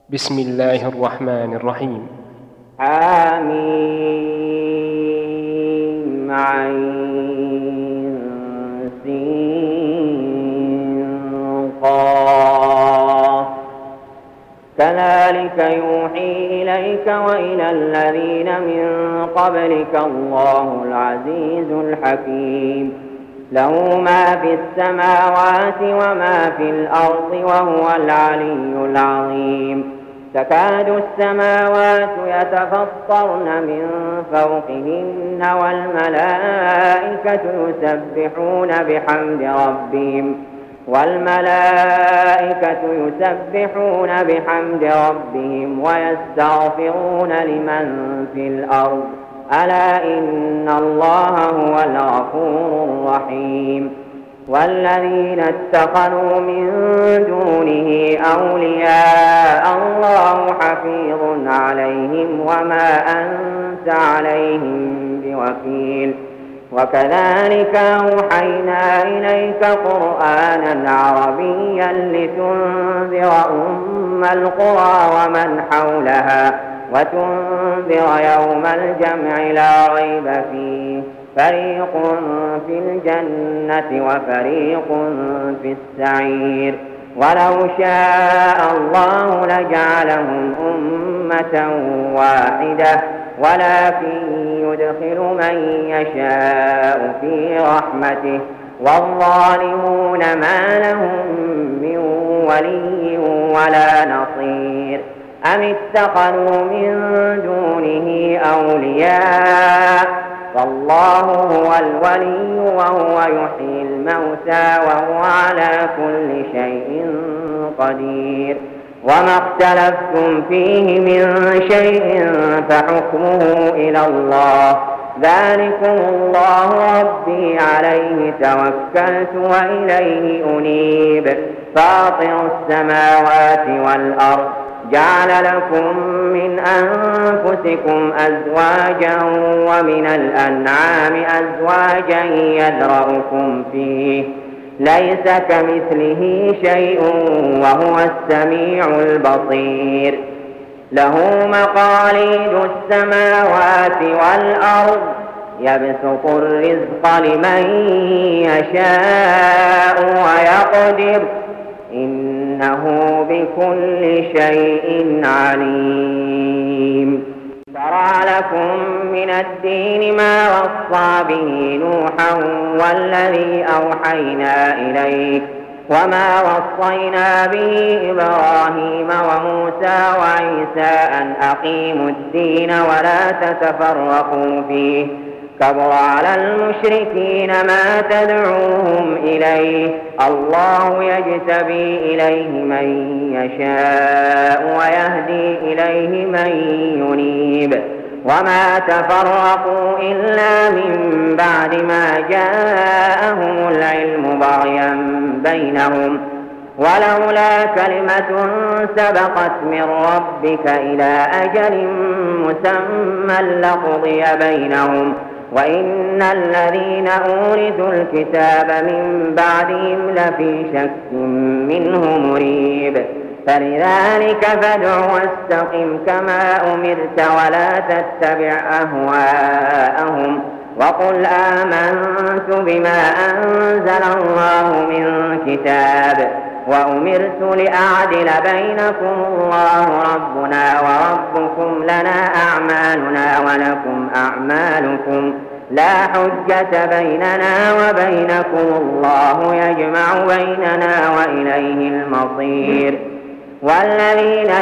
بسم الله الرحمن الرحيم. حميم عين سين قاف كذلك يوحي إليك وإلى الذين من قبلك الله العزيز الحكيم له ما في السماوات وما في الأرض وهو العلي العظيم تكاد السماوات يتفطرن من فوقهن والملائكة يسبحون بحمد ربهم ويستغفرون لمن في الأرض ألا إن الله هو الغفور الرحيم والذين اتخذوا من دونه أولياء الله حفيظ عليهم وما أنت عليهم بوكيل وكذلك أوحينا إليك قرآنا عربيا لتنذر أم القرى ومن حولها وتنذر يوم الجمع لا ريب فيه فريق في الجنة وفريق في السعير ولو شاء الله لجعلهم أمة واحدة ولكن يدخل من يشاء في رحمته والظالمون ما لهم من ولي ولا نصير أم اتخذوا من دونه أولياء فالله هو الولي وهو يحيي الموتى وهو على كل شيء قدير وما اختلفتم فيه من شيء فحكمه إلى الله ذلكم الله ربي عليه توكلت وإليه أنيب فاطر السماوات والأرض جعل لكم من أنفسكم أزواجا ومن الأنعام أزواجا يذرأكم فيه ليس كمثله شيء وهو السميع البصير له مقاليد السماوات والأرض يبسط الرزق لمن يشاء ويقدر إنه بكل شيء عليم شرع لكم من الدين ما وصى به نوحا والذي أوحينا إليك وما وصينا به إبراهيم وموسى وعيسى أن أقيموا الدين ولا تتفرقوا فيه كبر على المشركين ما تدعوهم إليه الله يجتبي إليه من يشاء ويهدي إليه من ينيب وما تفرقوا إلا من بعد ما جاءهم العلم بغيا بينهم ولولا كلمة سبقت من ربك إلى أجل مسمى لقضي بينهم وإن الذين أورثوا الكتاب من بعدهم لفي شك منه مريب فلذلك فادع واستقم كما أمرت ولا تتبع أهواءهم وقل آمنت بما أنزل الله من كتاب وأمرت لأعدل بينكم الله ربنا وربكم لنا أعمالنا ولكم أعمالكم لا حجة بيننا وبينكم الله يجمع بيننا وإليه المصير والذين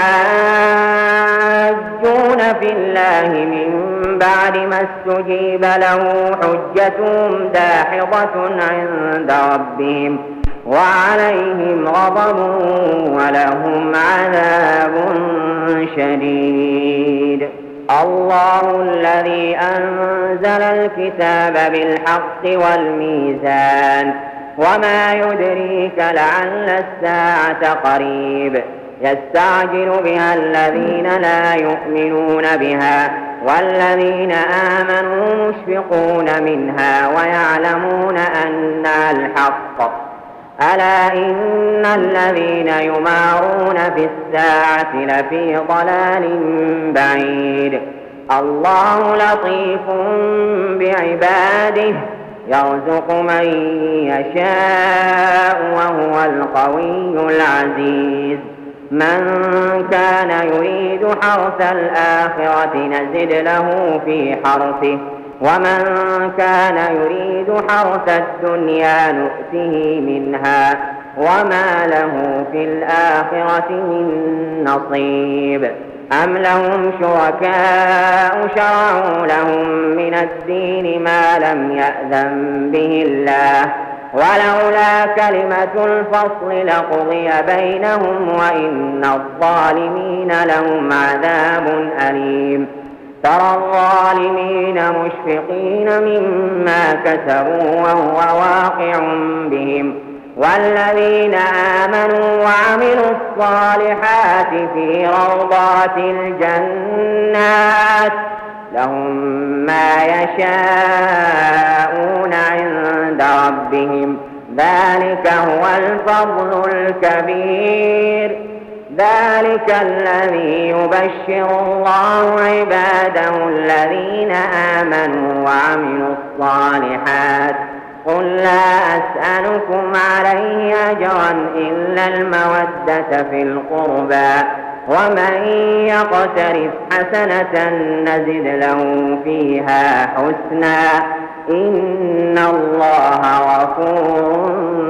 يحاجون في الله من بعد ما استجيب له حجتهم داحضة عند ربهم وعليهم غضب ولهم عذاب شديد الله الذي أنزل الكتاب بالحق والميزان وما يدريك لعل الساعة قريب يستعجل بها الذين لا يؤمنون بها والذين آمنوا مشفقون منها ويعلمون أنها الحق ألا إن الذين يمارون في الساعة لفي ضلال بعيد الله لطيف بعباده يرزق من يشاء وهو القوي العزيز من كان يريد حرث الآخرة نزد له في حرثه ومن كان يريد حرث الدنيا نؤته منها وما له في الآخرة من نصيب أم لهم شركاء شرعوا لهم من الدين ما لم يأذن به الله ولولا كلمة الفصل لقضي بينهم وإن الظالمين لهم عذاب أليم ترى الظالمين مشفقين مما كسبوا وهو واقع بهم والذين آمنوا وعملوا الصالحات في روضات الجنات لهم ما يشاءون عند ربهم ذلك هو الفضل الكبير ذلك الذي يبشر الله عباده الذين آمنوا وعملوا الصالحات قل لا أسألكم عليه أجرا إلا المودة في القربى ومن يقترف حسنة نزد له فيها حسنا إن الله غفور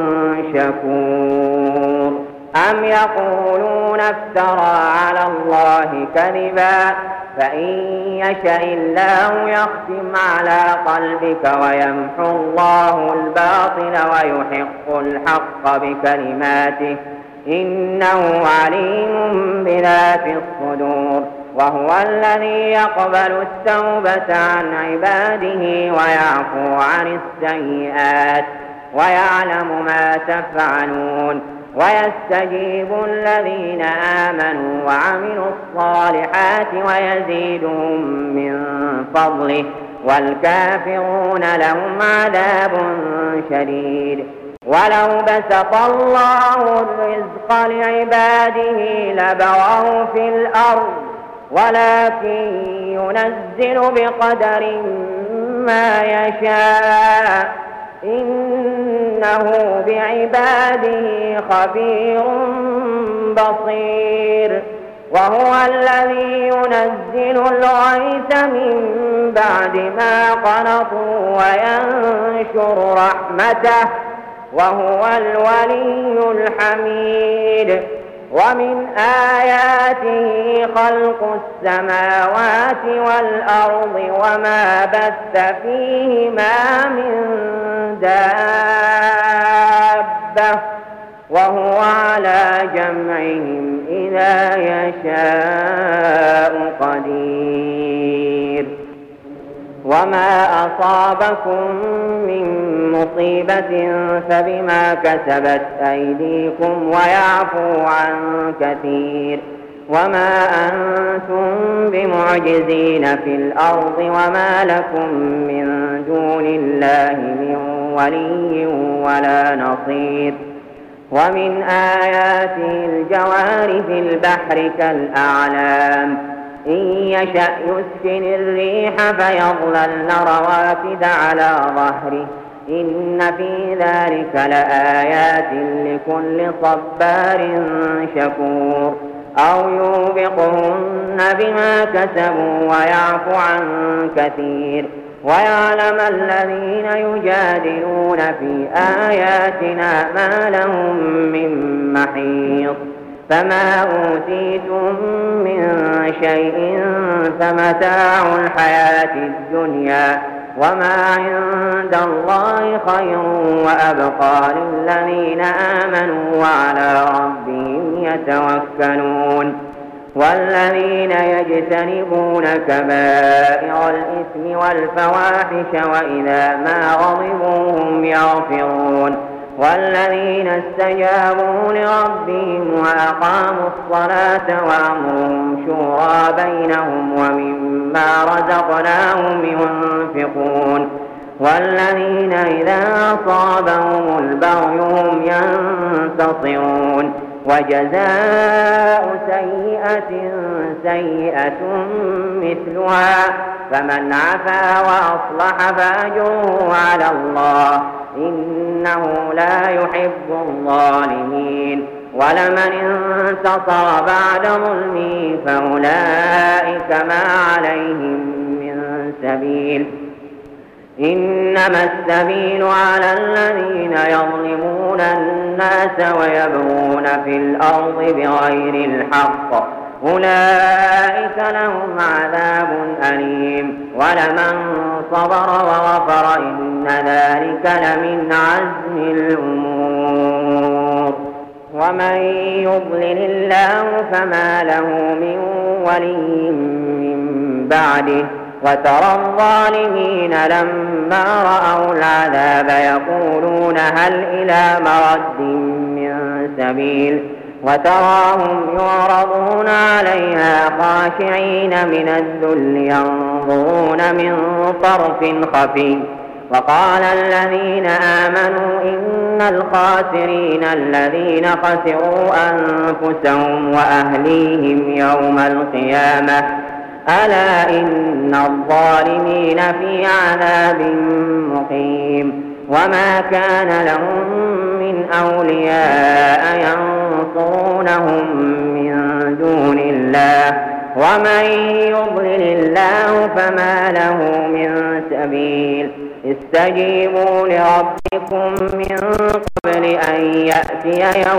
شكور أم يقولون افترى على الله كذبا فإن يشأ الله يختم على قلبك ويمحو الله الباطل ويحق الحق بكلماته إنه عليم بذات الصدور وهو الذي يقبل التوبة عن عباده ويعفو عن السيئات ويعلم ما تفعلون ويستجيب الذين آمنوا وعملوا الصالحات ويزيدهم من فضله والكافرون لهم عذاب شديد ولو بسط الله الرزق لعباده لبغوا في الأرض ولكن ينزل بقدر ما يشاء إنه بعباده خبير بصير وهو الذي ينزل الغيث من بعد ما قنطوا وينشر رحمته وهو الولي الحميد ومن آياته خلق السماوات والأرض وما بث فيهما من دابة وهو على جمعهم إذا يشاء قدير وما أصابكم من مصيبة فبما كسبت أيديكم ويعفو عن كثير وما أنتم بمعجزين في الأرض وما لكم من دون الله من ولي ولا نصير ومن آياته الجوار في البحر كالأعلام إن يشأ يسكن الريح فيظللن رواكد على ظهره إن في ذلك لآيات لكل صبار شكور أو يوبقهن بما كسبوا ويعفو عن كثير ويعلم الذين يجادلون في آياتنا ما لهم من محيص فما أوتيتم من شيء فمتاع الحياة الدنيا وما عند الله خير وأبقى للذين آمنوا وعلى ربهم يتوكلون والذين يجتنبون كبائر الإثم والفواحش وإذا ما غضبوا هم يغفرون والذين استجابوا لربهم وأقاموا الصلاة وأمرهم شورى بينهم ومما رزقناهم ينفقون والذين إذا أصابهم البغي هم ينتصرون وجزاء سيئة سيئة مثلها فمن عفا وأصلح فأجره على الله إنه لا يحب الظالمين ولمن انتصر بعد ظلمه فأولئك ما عليهم من سبيل إنما السبيل على الذين يظلمون الناس ويبغون في الأرض بغير الحق أولئك لهم عذاب أليم ولمن صبر وغفر إن ذلك لمن عزم الأمور ومن يضلل الله فما له من ولي من بعده وترى الظالمين لما رأوا العذاب يقولون هل إلى مرد من سبيل وتراهم يعرضون عليها خاشعين من الذل ينظرون من طرف خفي وقال الذين آمنوا إن الخاسرين الذين خسروا أنفسهم وأهليهم يوم القيامة ألا إن الظالمين في عذاب مقيم وما كان لهم من أولياء ينصرونهم من دون الله ومن يضلل الله فما له من سبيل استجيبوا لربكم من قبل أن يأتي يوم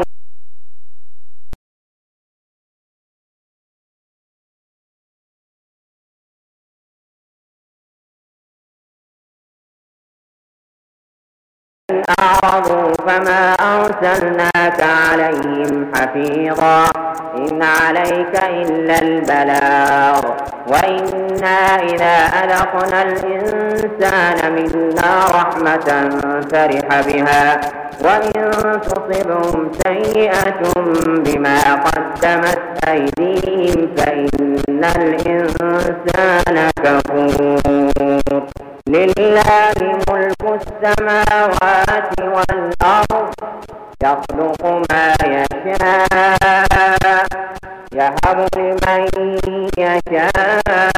أعرضوا فما أرسلناك عليهم حفيظا إن عليك إلا البلاغ وإنا إذا أذقنا الإنسان منا رحمة فرح بها وإن تصبهم سيئة بما قدمت أيديهم فإن الإنسان كفور لله ملك السماوات والأرض يخلق ما يشاء يهب لمن يشاء